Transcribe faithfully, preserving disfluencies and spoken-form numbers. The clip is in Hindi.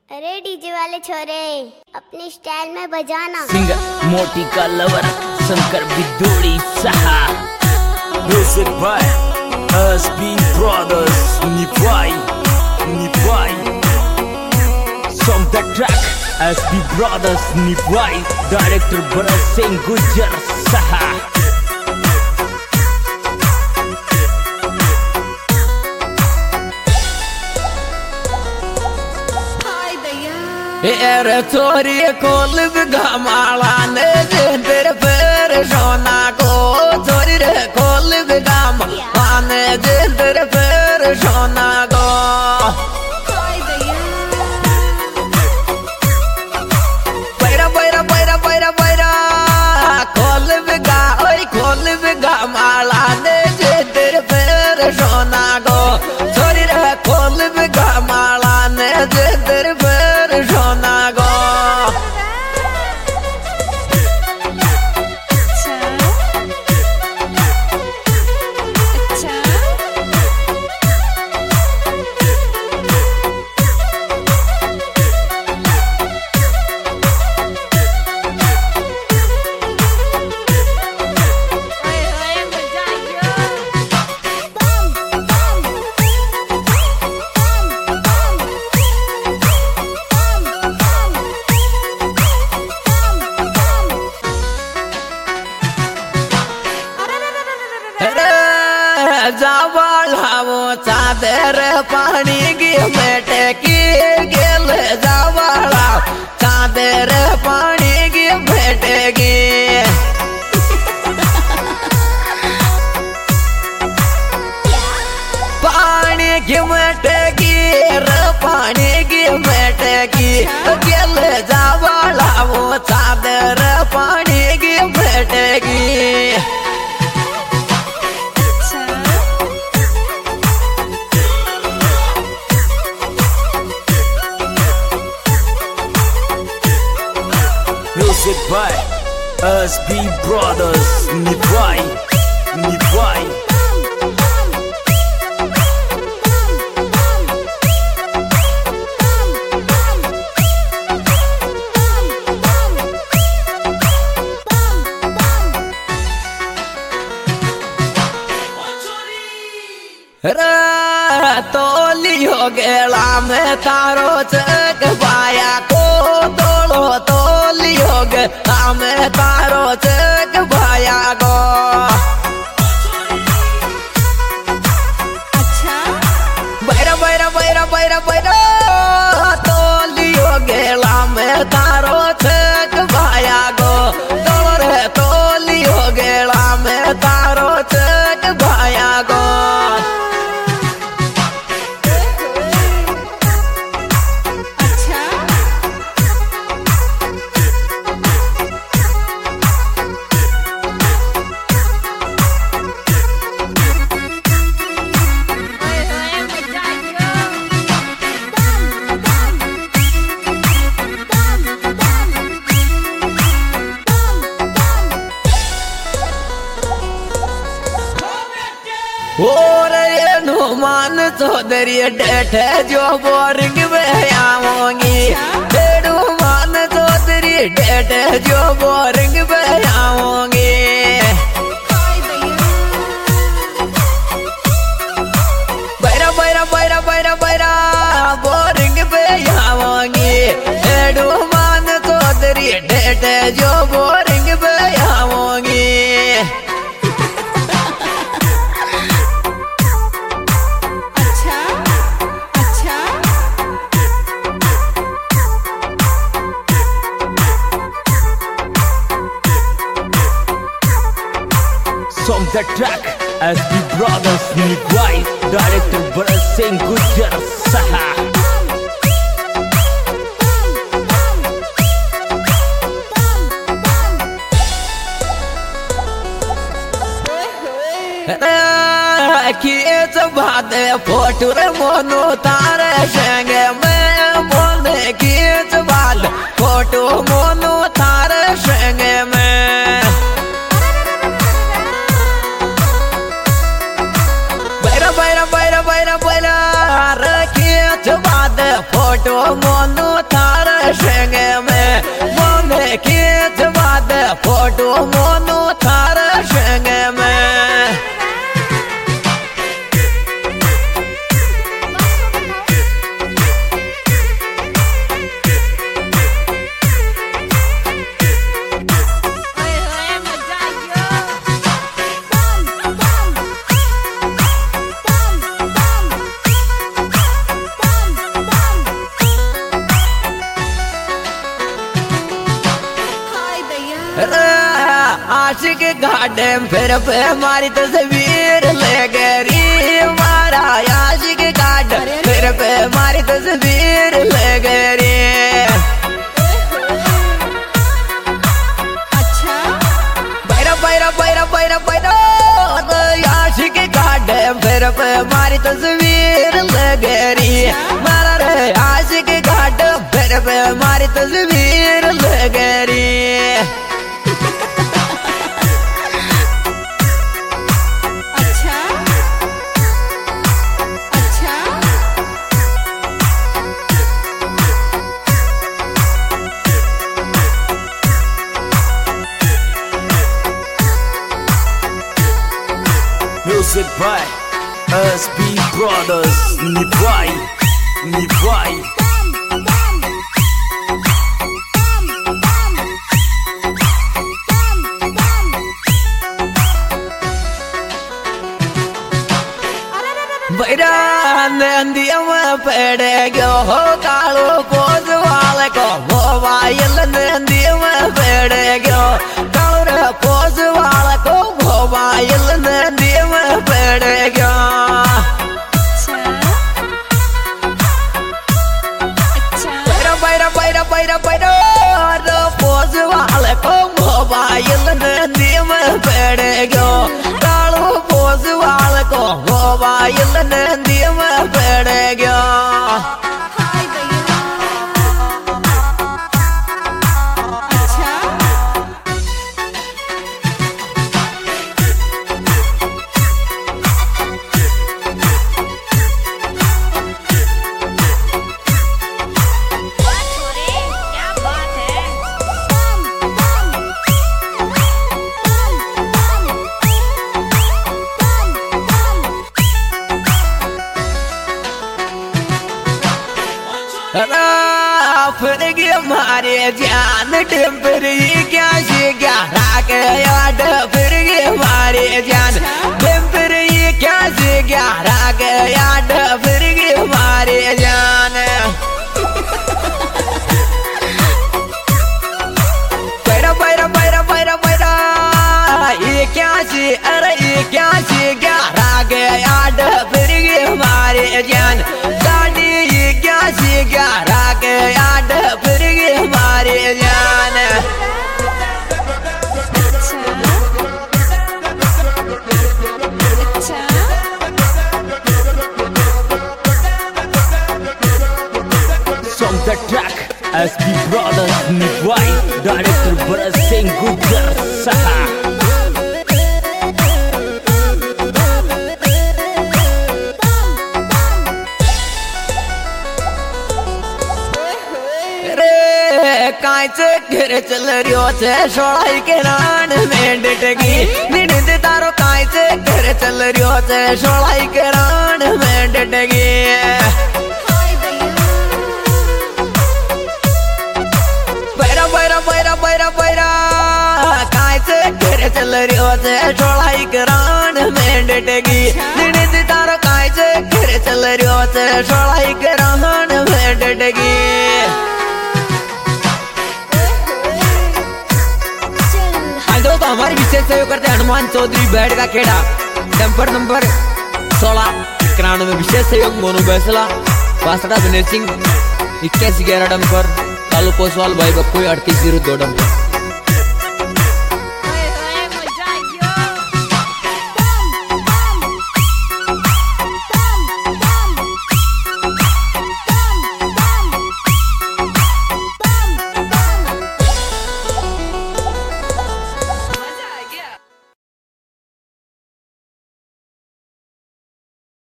अरे डीजे वाले छोरे अपनी स्टाइल में बजाना। सिंगर मोटी का लवर शंकर बिदोड़ी सहा। Music by S B Brothers. Nipai, Nipai. From the track S B Brothers Nipai. Director Bharat Singh Gujjar Saha. एर चोरी कोल बिगामाला ने तेरे पैर सोना को चोरी रे कोल बिगामाला ने तेरे पैर सोना को पैरा पैरा पैरा पैरा पैरा कोल बिगा ओए कोल बिगामाला ने तेरे पैर सोना को चोरी रे कोल बिगामाला ने तेरे पैर सोना को जावालावो चादर पानी की बेटे की गेल जावाला चादर पानी की बेटे की पानी की बेटे की रे पानी की बेटे की गेल जावालावो चादर पानी की बेटे की Music by S B Brothers. Nipai, Nipai. रे तोलियो गेला में तारो चक पाया को तोलो तोलियो गेला में तारो चक पाया को अच्छा बैरा बैरा बैरा बैरा बैरा तोलियो गेला में तारो चक पाया को तोरे तोलियो गेला में तारो चक पाया को और ये नुमान चौधरी डेठे जो बोरिंग में आऊंगी नुमान चौधरी डेठे जो बोरिंग में आऊंगी बैरा बैरा बैरा बैरा बैरा बोरिंग में आऊंगी नुमान चौधरी डेठे जो बोरिंग में आऊंगी From the track S B Brothers Nipai. Director Bharat Singh Gujjar Saha. खींच बाते फोटो रे मोनू तारे संगे में बोले खींच बात फोटो मोनू तारे संगे में बैरा बैरा बैरा बैरा बैरा रे खींच बाते फोटो मोनू मोनू थारे शेंगे में मोने खींच बाद फोटो मोनू थारे शेंगे में आशिक गार्डन फिर पे हमारी तस्वीर ले गरी मारा आशिक गार्डन फिर पे हमारी तस्वीर ले गरी अच्छा बैरा बैरा बैरा बैरा बैरा आशिक गार्डन फिर पे हमारी तस्वीर ले गरी मारा रे आशिक गार्डन फिर पे हमारी तस्वीर ले गरी Music by S B Brothers. Nipwai, Nipwai. बैरा नंदिया में पड़े गयो हो कालो पोज वाले को मोबाइल नंदिया में पड़े गयो कालो रे पोज वाले को मोबाइल नंदिया में पड़े गयो बैरा बैरा बैरा बैरा बैरा रे पोज वाले को मोबाइल नंदिया में पड़े गयो कालो पोज वाले को मोबाइल नंदिया में पड़ गया फिर गया मारे जान टेम्परी क्या से क्या राख याद फिर गया मारे जान टेम्परी क्या से क्या राख याद फिर गया मारे जान पैरा पैरा पैरा पैरा पैरा ये क्या से अरे ये क्या से क्या राख याद फिर गया मारे जान दादी ये क्या से क्या राख याद फिर गया हमारे जान Song the track S B Brothers Nipwai Director Bharat Singh Gujjar Saha कांचे घर चल रियो छे सोलाई के रान में डटगी निंद तारो कांचे घर चल रियो छे सोलाई के रान में डटगी बैरा बैरा बैरा बैरा बैरा कांचे घर चल रियो छे सोलाई के रान में डटगी निंद तारो कांचे घर चल रियो छे सोलाई के रान में डटगी तो हमारे विशेष सहयोग करते हनुमान चौधरी बैठ का खेड़ा टेम्पर नंबर सोलह इक्यानवे में विशेष सहयोग मोनू बैसला बासड़ा दिनेश सिंह इक्कीस ग्यारह डंपर कालू पोसवाल भाई बक्कोई अड़तीस जीरो दो डंपर।